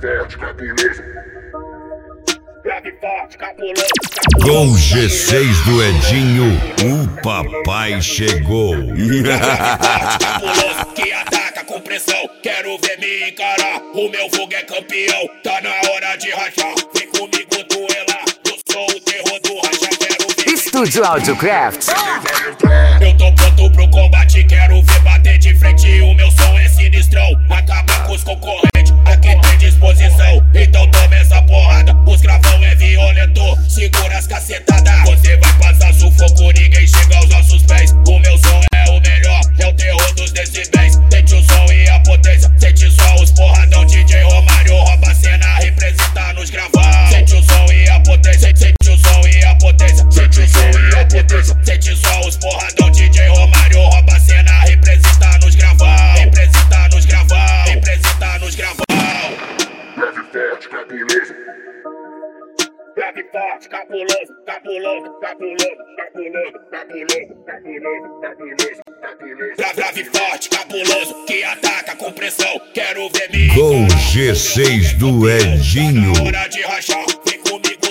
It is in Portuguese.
forte, cabuloso. Grave forte, cabuloso. Com o G6 do Edinho, o papai chegou. Cabuloso que ataca com pressão. Quero ver me encarar. O meu fogo é campeão. Tá na hora de rachar. Vem comigo duelar. Eu sou o terror do racha. Quero ver. Estúdio Audiocraft. Eu tô pronto pro combate. Quero ver bater de frente. O meu som é sinistrão. Acaba com os concorrentes. Aqui tem disposição. Então toma essa porrada. Os gravão é violento. Segura as cacetadas. Você vai passar sufoco. Ninguém chega aos nossos pés. O meu som é o melhor. É o terror dos decibéis. Sente o som e a potência. Sente só os porradão. DJ Romário rouba a cena. Representa nos gravão. Sente o som e a potência. Sente o som e a potência. Sente o som e a potência. Sente só os porradão. DJ Romário rouba a cena. Representa nos gravão. Representa nos gravão. Representa nos gravão. Grave forte, cabuloso. Grave forte, cabuloso, cabuloso, cabuloso, cabuloso, cabuloso, cabuloso, cabuloso, cabuloso. Grave forte, cabuloso, que ataca com pressão. Quero ver me Com o G6 do Edinho. Tá na hora de rachar, vem comigo